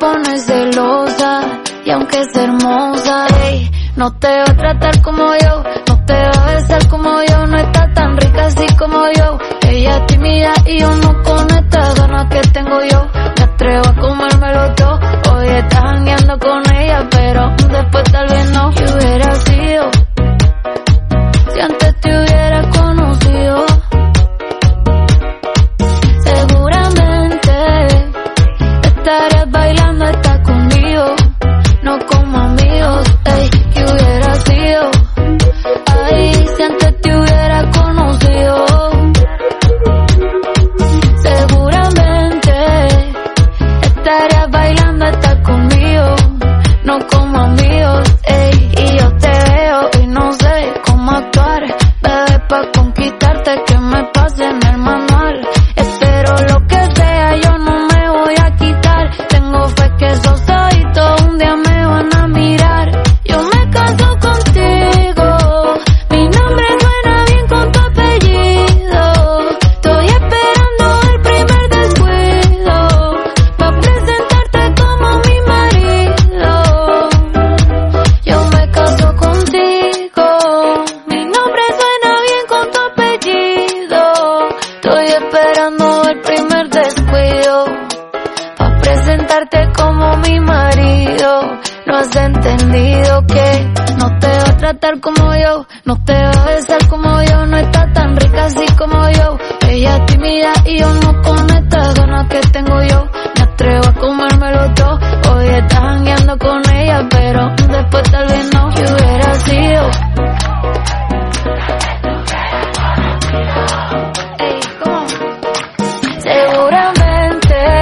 pones celosa, y aunque es hermosa, ey, no te va a tratar como yo, no te va a besar como yo, no está tan rica así como yo. Ella es tímida y yo no con estas ganas que tengo yo. Me atrevo a comérmelo todo. Hoy estás jangueando con ella, pero después tal vez no. ¿Qué hubiera sido si antes te hubiera conocido? Seguramente estarías bailando hasta conmigo, no como amigos. Ey, ¿qué hubiera sido? Ay, si antes te hubiera conocido. Seguramente estarías bailando hasta conmigo, no como amigos. Ey, y yo te veo y no sé cómo actuar, bebé, pa' conquistarte que me pase en el manual. Espero lo que sea, yo no me voy a quitar. Tengo fe que esos ojitos un día me van a mirar. Yo me caso contigo, mi nombre suena bien con tu apellido. Estoy esperando el primer descuido pa' presentarte como mi marido. Yo me caso contigo, mi nombre suena bien con tu apellido. Estoy esperando el primer descuido pa' presentarte como mi marido. No has entendido que no te va a tratar como yo, no te va a besar como yo, no está tan rica así como yo. Ella es tímida y yo no con estas ganas que tengo yo.